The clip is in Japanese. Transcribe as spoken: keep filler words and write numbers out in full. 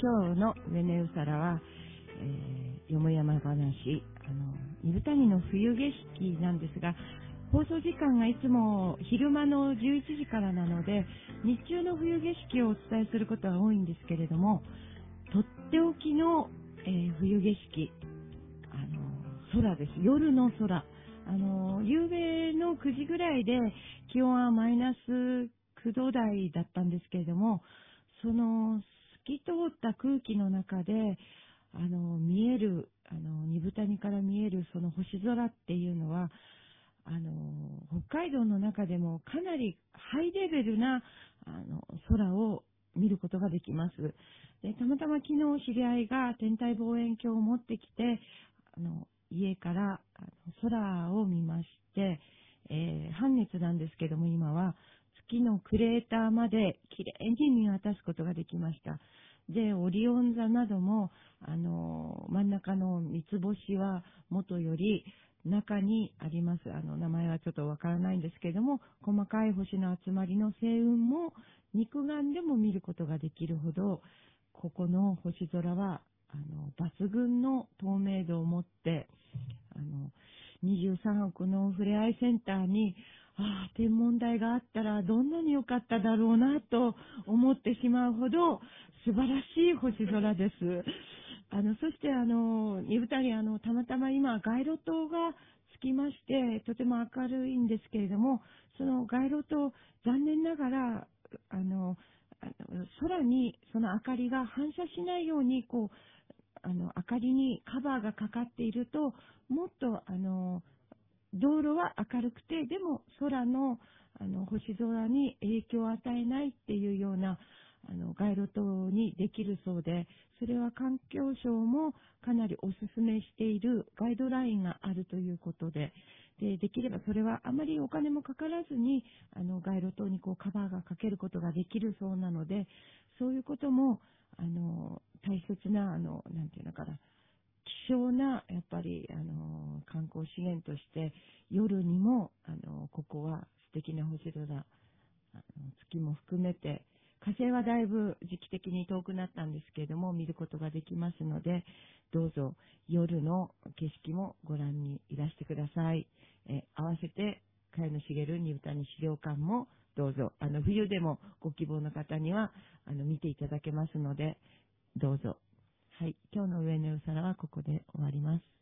今日の上根うさらは、えー、よもやま話、あの、二部谷の冬景色なんですが、放送時間がいつも昼間のじゅういちじからなので、日中の冬景色をお伝えすることは多いんですけれども、とっておきの、えー、冬景色、あの、空です。夜の空。あの、夕べのくじぐらいで気温はマイナスくど台だったんですけれども、その透き通った空気の中で、あの、見える、あの、二部谷から見えるその星空っていうのは、あの、北海道の中でもかなりハイレベルな、あの、空を見ることができます。で、たまたま昨日知り合いが天体望遠鏡を持ってきて、あの、家からあの空を見まして、えー、半月なんですけども今は月のクレーターまできれいに見渡すことができました。で、オリオン座なども、あの、真ん中の三つ星は元より中にあります。あの、名前はちょっとわからないんですけれども、細かい星の集まりの星雲も肉眼でも見ることができるほど、ここの星空は、あの、抜群の透明度を持って、あの、にじゅうさんおくのふれあいセンターに、ああ、天文台があったらどんなに良かっただろうなと思ってしまうほど素晴らしい星空です。あの、そしてあの、二部谷あの、たまたま今街路灯がつきまして、とても明るいんですけれども、その街路灯、残念ながら、あの、あの空にその明かりが反射しないように、こう、あの、明かりにカバーがかかっていると、もっと、あの、道路は明るくて、でも空の、あの、星空に影響を与えないっていうような、あの、街路灯にできるそうで、それは環境省もかなりお勧めしているガイドラインがあるということで、で、できればそれはあまりお金もかからずに、あの、街路灯にこうカバーがかけることができるそうなので、そういうことも、あの、大切な、あの、なんていうのかな、希少な、やっぱり、あの、観光資源として、夜にも、あの、ここは素敵な星空、あの月も含めて、火星はだいぶ時期的に遠くなったんですけれども、見ることができますので、どうぞ夜の景色もご覧にいらしてください。え合わせて、茅野茂二部谷資料館もどうぞ、あの、冬でもご希望の方には、あの、見ていただけますので、どうぞ。はい。今日の上のうさらはここで終わります。